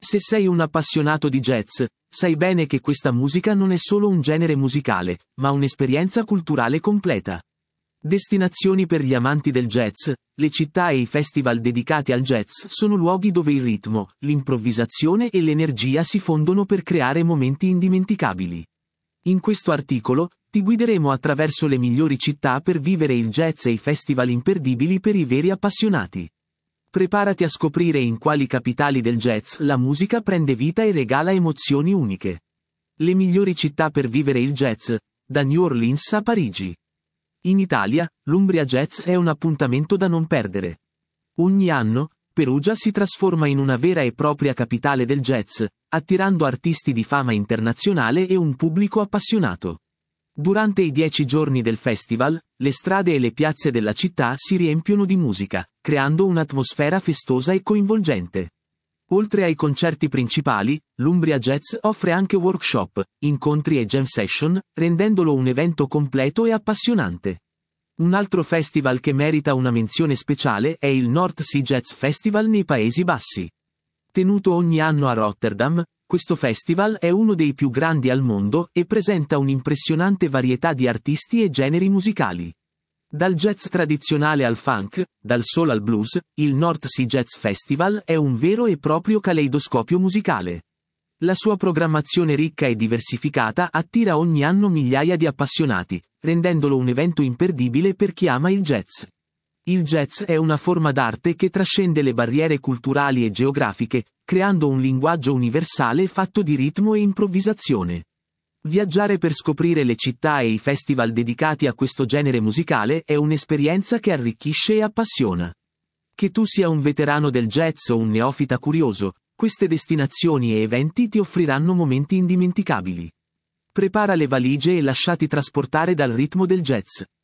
Se sei un appassionato di jazz, sai bene che questa musica non è solo un genere musicale, ma un'esperienza culturale completa. Destinazioni per gli amanti del jazz, le città e i festival dedicati al jazz sono luoghi dove il ritmo, l'improvvisazione e l'energia si fondono per creare momenti indimenticabili. In questo articolo, ti guideremo attraverso le migliori città per vivere il jazz e i festival imperdibili per i veri appassionati. Preparati a scoprire in quali capitali del jazz la musica prende vita e regala emozioni uniche. Le migliori città per vivere il jazz, da New Orleans a Parigi. In Italia, l'Umbria Jazz è un appuntamento da non perdere. Ogni anno, Perugia si trasforma in una vera e propria capitale del jazz, attirando artisti di fama internazionale e un pubblico appassionato. Durante i 10 giorni del festival, le strade e le piazze della città si riempiono di musica, creando un'atmosfera festosa e coinvolgente. Oltre ai concerti principali, l'Umbria Jazz offre anche workshop, incontri e jam session, rendendolo un evento completo e appassionante. Un altro festival che merita una menzione speciale è il North Sea Jazz Festival nei Paesi Bassi. Tenuto ogni anno a Rotterdam, questo festival è uno dei più grandi al mondo e presenta un'impressionante varietà di artisti e generi musicali. Dal jazz tradizionale al funk, dal soul al blues, il North Sea Jazz Festival è un vero e proprio caleidoscopio musicale. La sua programmazione ricca e diversificata attira ogni anno migliaia di appassionati, rendendolo un evento imperdibile per chi ama il jazz. Il jazz è una forma d'arte che trascende le barriere culturali e geografiche, creando un linguaggio universale fatto di ritmo e improvvisazione. Viaggiare per scoprire le città e i festival dedicati a questo genere musicale è un'esperienza che arricchisce e appassiona. Che tu sia un veterano del jazz o un neofita curioso, queste destinazioni e eventi ti offriranno momenti indimenticabili. Prepara le valigie e lasciati trasportare dal ritmo del jazz.